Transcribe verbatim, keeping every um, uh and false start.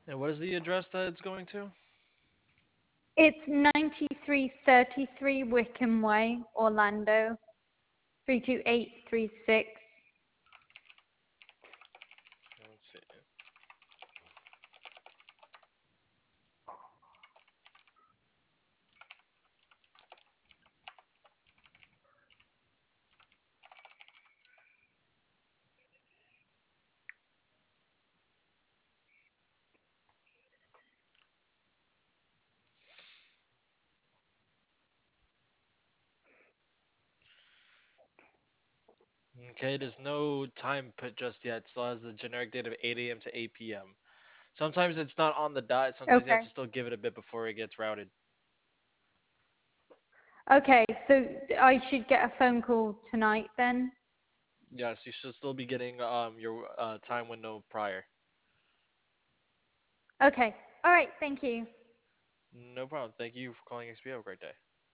And what is the address that it's going to? It's ninety-three thirty-three Wickham Way, Orlando, three two eight three six. Let's see. Okay, there's no time put just yet. It still has the generic date of eight a m to eight p m. Sometimes it's not on the dot. Sometimes you have Okay. to still give it a bit before it gets routed. Okay, so I should get a phone call tonight then? Yes, you should still be getting um your uh, time window prior. Okay. All right, thank you. No problem. Thank you for calling X P. Have a great day.